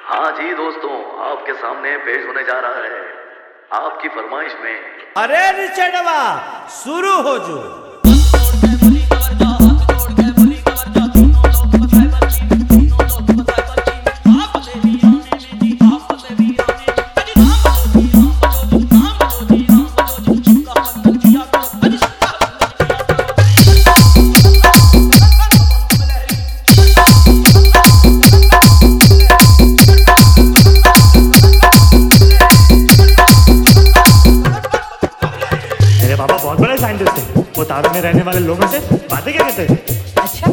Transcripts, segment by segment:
हाँ जी दोस्तों, आपके सामने पेश होने जा रहा है आपकी फरमाइश में। अरे रिचर्डवा शुरू हो जो। पापा बहुत बड़े साइंटिस्ट थे। वो तारों में रहने वाले लोगों से बातें क्या करते थे। अच्छा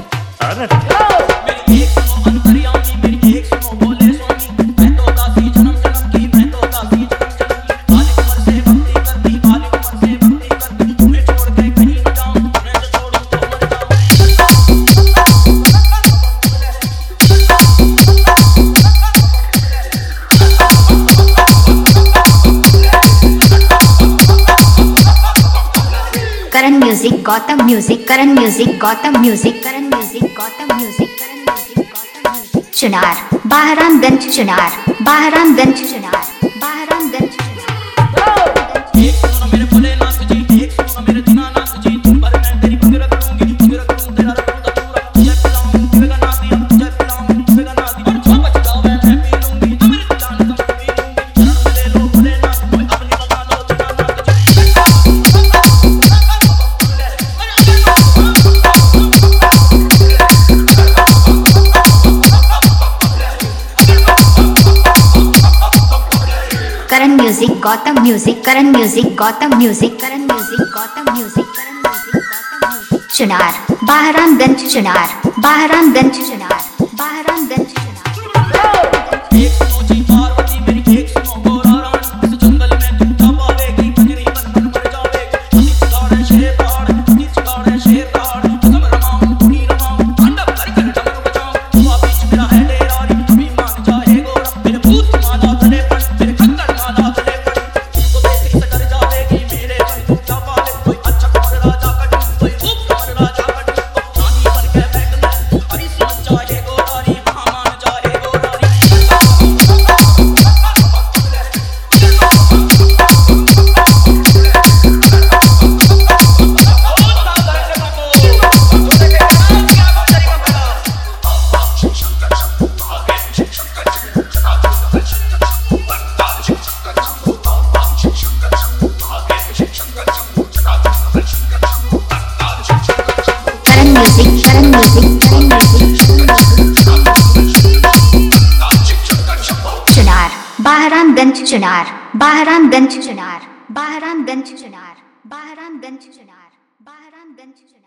Karan music Gautam music Karan music Gautam music Karan music Gautam music Karan music Gautam music Chunar Bahramganj Chunar Bahramganj Chunar Bahramganj Chunar. Karan music Gautam music Karan music Gautam music Karan music Gautam music Karan music Gautam music Chunar Bahramganj Chunar Bahramganj Chunar Bahramganj Chunar. Bahramganj Chunar Bahramganj Chunar Bahramganj Chunar Bahramganj Chunar Bahramganj Chunar.